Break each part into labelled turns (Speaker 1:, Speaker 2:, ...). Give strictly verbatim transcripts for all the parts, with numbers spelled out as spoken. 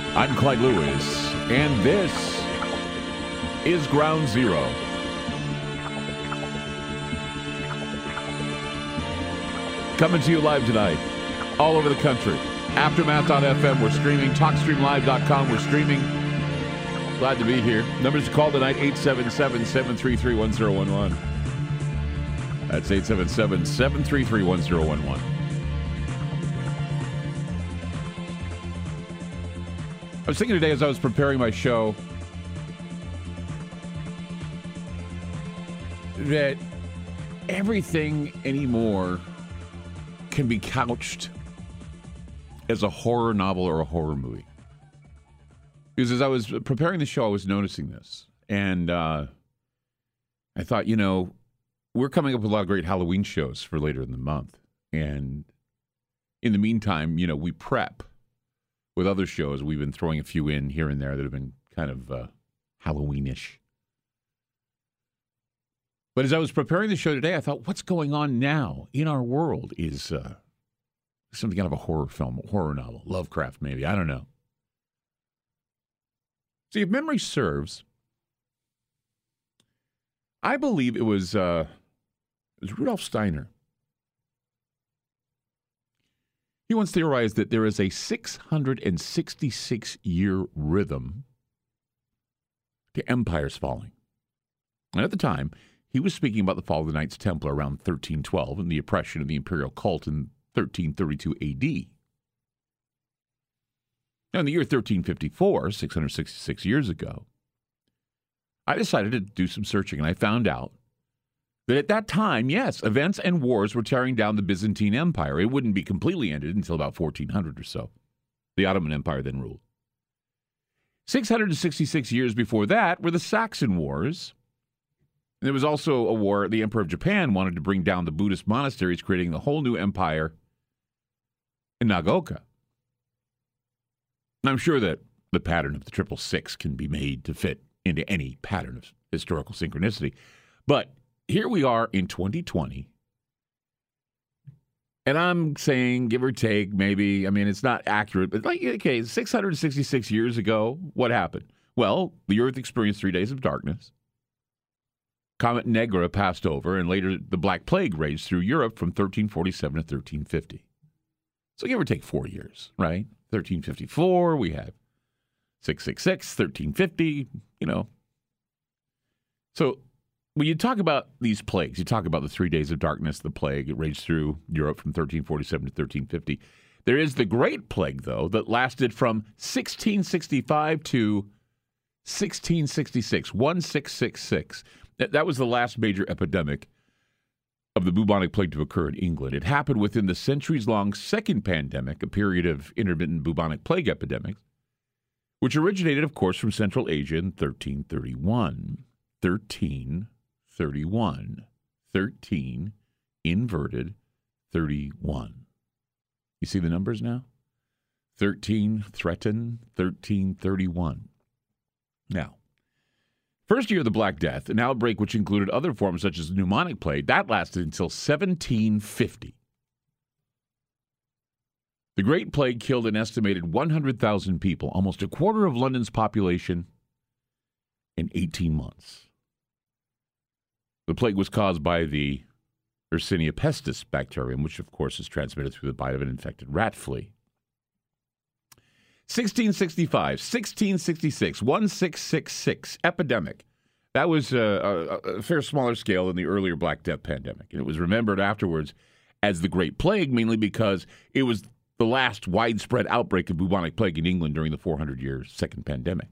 Speaker 1: I'm Clyde Lewis, and this is Ground Zero. Coming to you live tonight, all over the country. Aftermath dot f m, we're streaming. talk stream live dot com, we're streaming. Glad to be here. Numbers to call tonight, eight seven seven, seven three three, one zero one one. That's eight seven seven, seven three three, one zero one one. I was thinking today as I was preparing my show that everything anymore can be couched as a horror novel or a horror movie. Because as I was preparing the show, I was noticing this. And uh, I thought, you know, we're coming up with a lot of great Halloween shows for later in the month. And in the meantime, you know, we prep with other shows. We've been throwing a few in here and there that have been kind of uh, Halloween-ish. But as I was preparing the show today, I thought, what's going on now in our world is uh, something out of a horror film, a horror novel, Lovecraft maybe, I don't know. See, if memory serves, I believe it was, uh, it was Rudolf Steiner. He once theorized that there is a six hundred sixty-six year rhythm to empires falling. And at the time, he was speaking about the fall of the Knights Templar around thirteen twelve and the oppression of the imperial cult in thirteen thirty-two A D. Now, in the year thirteen fifty-four, six hundred sixty-six years ago, I decided to do some searching, and I found out that at that time, yes, events and wars were tearing down the Byzantine Empire. It wouldn't be completely ended until about fourteen hundred or so. The Ottoman Empire then ruled. six hundred sixty-six years before that were the Saxon Wars. And there was also a war. The Emperor of Japan wanted to bring down the Buddhist monasteries, creating a whole new empire in Nagaoka. And I'm sure that the pattern of the triple six can be made to fit into any pattern of historical synchronicity. But here we are in twenty twenty, and I'm saying, give or take, maybe, I mean, it's not accurate, but like, okay, six hundred sixty-six years ago, what happened? Well, the Earth experienced three days of darkness. Comet Negra passed over, and later the Black Plague raged through Europe from thirteen forty-seven to thirteen fifty. So give or take four years, right? thirteen fifty-four, we have six six six, thirteen fifty, you know. So when you talk about these plagues, you talk about the three days of darkness, the plague, it raged through Europe from thirteen forty-seven to thirteen fifty. There is the Great Plague, though, that lasted from sixteen sixty-five to sixteen sixty-six, sixteen sixty-six. That, that was the last major epidemic of the bubonic plague to occur in England. It happened within the centuries-long second pandemic, a period of intermittent bubonic plague epidemics, which originated, of course, from Central Asia in thirteen thirty-one. thirteen thirty-one. thirteen, inverted, thirty-one. You see the numbers now? thirteen, threaten, thirteen thirty-one. Now, first year of the Black Death, an outbreak which included other forms such as the pneumonic plague, that lasted until seventeen fifty. The Great Plague killed an estimated one hundred thousand people, almost a quarter of London's population, in eighteen months. The plague was caused by the Yersinia pestis bacterium, which, of course, is transmitted through the bite of an infected rat flea. sixteen sixty-five, sixteen sixty-six, sixteen sixty-six, epidemic. That was a, a, a fair smaller scale than the earlier Black Death pandemic. And it was remembered afterwards as the Great Plague, mainly because it was the last widespread outbreak of bubonic plague in England during the four hundred year second pandemic.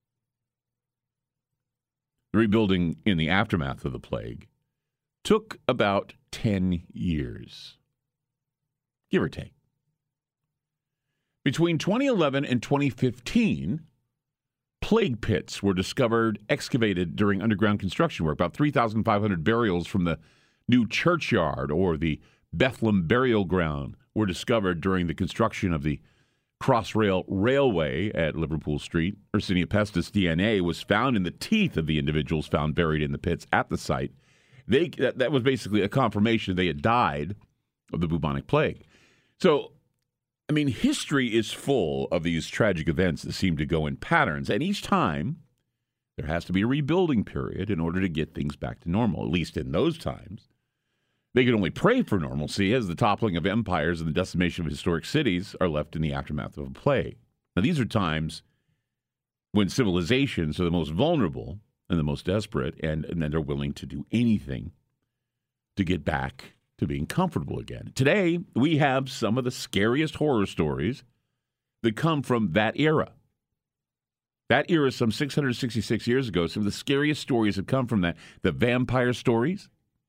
Speaker 1: The rebuilding in the aftermath of the plague took about ten years, give or take. Between twenty eleven and twenty fifteen, plague pits were discovered, excavated during underground construction work. About three thousand five hundred burials from the new churchyard or the Bethlehem burial ground were discovered during the construction of the Crossrail Railway at Liverpool Street. Yersinia pestis D N A was found in the teeth of the individuals found buried in the pits at the site. They that, that was basically a confirmation they had died of the bubonic plague. So I mean, history is full of these tragic events that seem to go in patterns, and each time there has to be a rebuilding period in order to get things back to normal, at least in those times. They can only pray for normalcy as the toppling of empires and the decimation of historic cities are left in the aftermath of a plague. Now, these are times when civilizations are the most vulnerable and the most desperate, and, and then they're willing to do anything to get back to being comfortable again. Today, we have some of the scariest horror stories that come from that era. That era, some six hundred sixty-six years ago, some of the scariest stories have come from that. The vampire stories,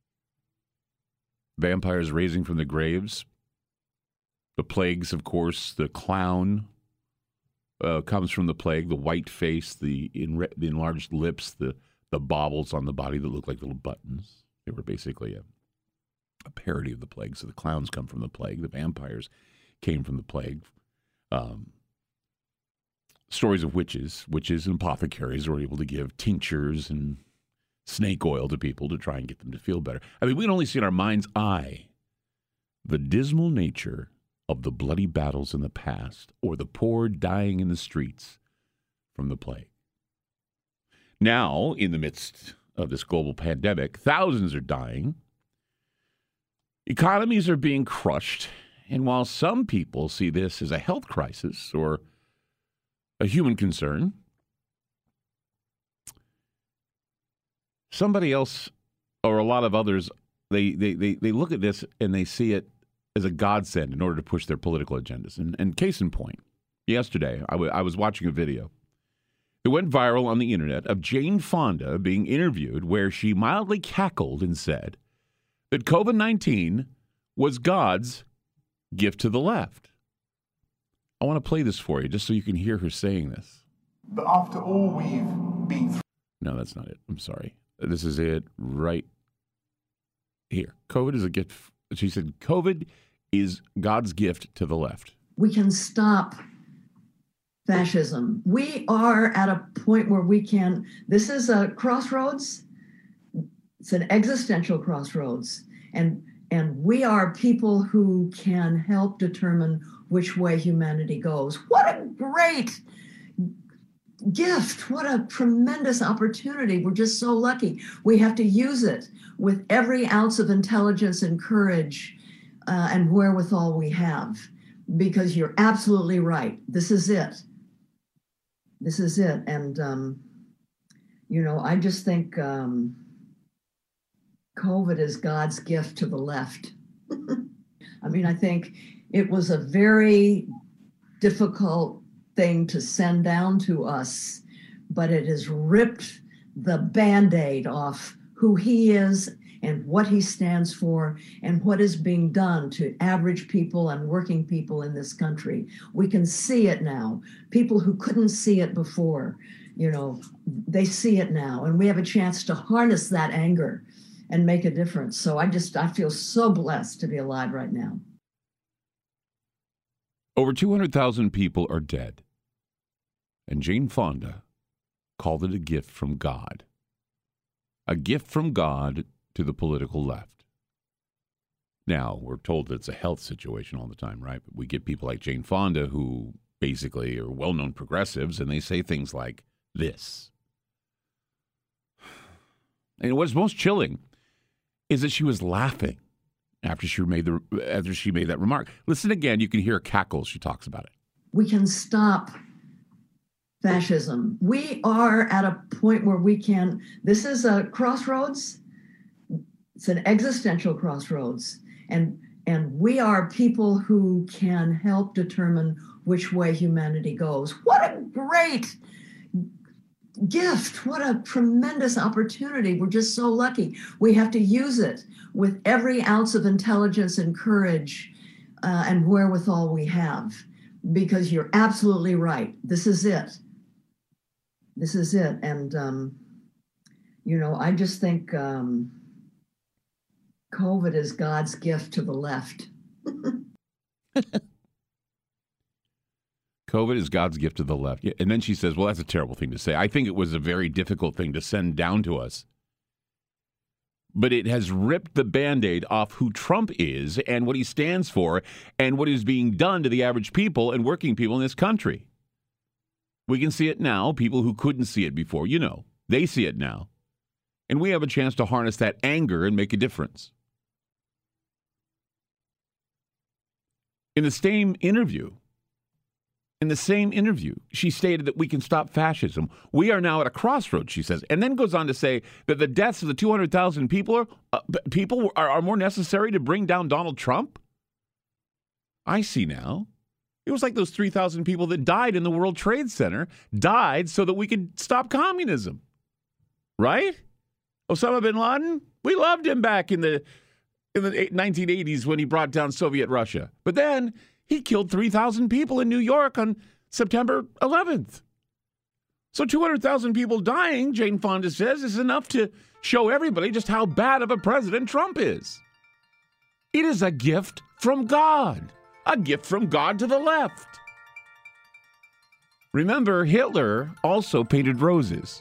Speaker 1: vampires raising from the graves, the plagues, of course, the clown uh, comes from the plague, the white face, the, enre- the enlarged lips, the, the baubles on the body that look like little buttons. They were basically a, a parody of the plague. So the clowns come from the plague. The vampires came from the plague. Um, stories of witches. Witches and apothecaries were able to give tinctures and snake oil to people to try and get them to feel better. I mean, we can only see in our mind's eye the dismal nature of the bloody battles in the past or the poor dying in the streets from the plague. Now, in the midst of this global pandemic, thousands are dying. Economies are being crushed. And while some people see this as a health crisis or a human concern, somebody else or a lot of others, they, they, they, they look at this and they see it as a godsend in order to push their political agendas. And, and case in point, yesterday I, w- I was watching a video that went viral on the internet of Jane Fonda being interviewed where she mildly cackled and said that COVID nineteen was God's gift to the left. I want to play this for you just so you can hear her saying this.
Speaker 2: But after all we've been through...
Speaker 1: No, that's not it. I'm sorry. This is it right here. COVID is a gift. She said, COVID is God's gift to the left.
Speaker 3: We can stop fascism. We are at a point where we can, this is a crossroads. It's an existential crossroads. And, and we are people who can help determine which way humanity goes. What a great gift. What a tremendous opportunity. We're just so lucky. We have to use it with every ounce of intelligence and courage uh, and wherewithal we have, because you're absolutely right. This is it. This is it. And, um, you know, I just think um, COVID is God's gift to the left. I mean, I think it was a very difficult thing to send down to us, but it has ripped the Band-Aid off who he is and what he stands for and what is being done to average people and working people in this country. We can see it now. People who couldn't see it before, you know, they see it now, and we have a chance to harness that anger and make a difference. So I just, I feel so blessed to be alive right now.
Speaker 1: Over two hundred thousand people are dead. And Jane Fonda called it a gift from God. A gift from God to the political left. Now, we're told that it's a health situation all the time, right? But we get people like Jane Fonda who basically are well-known progressives, and they say things like this. And what's most chilling is that she was laughing after she made the after she made that remark. Listen again, you can hear a cackle as she talks about it.
Speaker 3: We can stop fascism. We are at a point where we can, this is a crossroads. It's an existential crossroads. And, and we are people who can help determine which way humanity goes. What a great gift. What a tremendous opportunity. We're just so lucky. We have to use it with every ounce of intelligence and courage uh, and wherewithal we have, because you're absolutely right. This is it. This is it. And, um, you know, I just think um, COVID is God's gift to the left.
Speaker 1: COVID is God's gift to the left. And then she says, well, that's a terrible thing to say. I think it was a very difficult thing to send down to us. but it has ripped the Band-Aid off who Trump is and what he stands for and what is being done to the average people and working people in this country. We can see it now. People who couldn't see it before, you know, they see it now. And we have a chance to harness that anger and make a difference. In the same interview, in the same interview, she stated that we can stop fascism. We are now at a crossroads, she says, and then goes on to say that the deaths of the two hundred thousand people are uh, people are, are more necessary to bring down Donald Trump. I see now. It was like those three thousand people that died in the World Trade Center died so that we could stop communism. Right? Osama bin Laden, we loved him back in the in the nineteen eighties when he brought down Soviet Russia. But then he killed three thousand people in New York on September eleventh. So two hundred thousand people dying, Jane Fonda says, is enough to show everybody just how bad of a president Trump is. It is a gift from God. A gift from God to the left. Remember, Hitler also painted roses.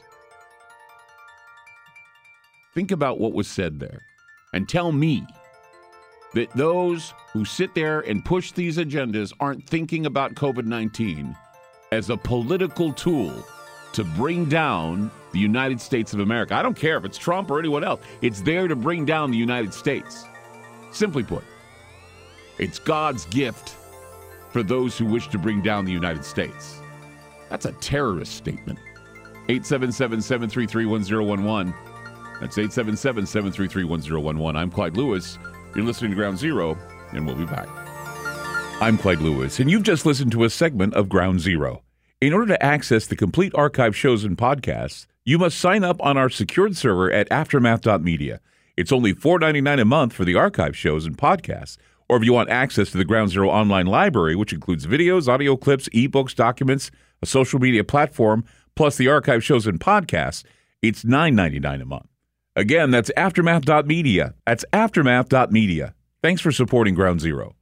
Speaker 1: Think about what was said there and tell me that those who sit there and push these agendas aren't thinking about COVID nineteen as a political tool to bring down the United States of America. I don't care if it's Trump or anyone else. It's there to bring down the United States. Simply put, it's God's gift for those who wish to bring down the United States. That's a terrorist statement. eight seven seven, seven three three, one zero one one. That's eight seven seven, seven three three, one zero one one. I'm Clyde Lewis. You're listening to Ground Zero, and we'll be back. I'm Clyde Lewis, and you've just listened to a segment of Ground Zero. In order to access the complete archive shows and podcasts, you must sign up on our secured server at aftermath dot media. It's only four dollars and ninety-nine cents a month for the archive shows and podcasts. Or if you want access to the Ground Zero online library, which includes videos, audio clips, ebooks, documents, a social media platform, plus the archive shows and podcasts, it's nine dollars and ninety-nine cents a month. Again, that's aftermath dot media. That's aftermath dot media. Thanks for supporting Ground Zero.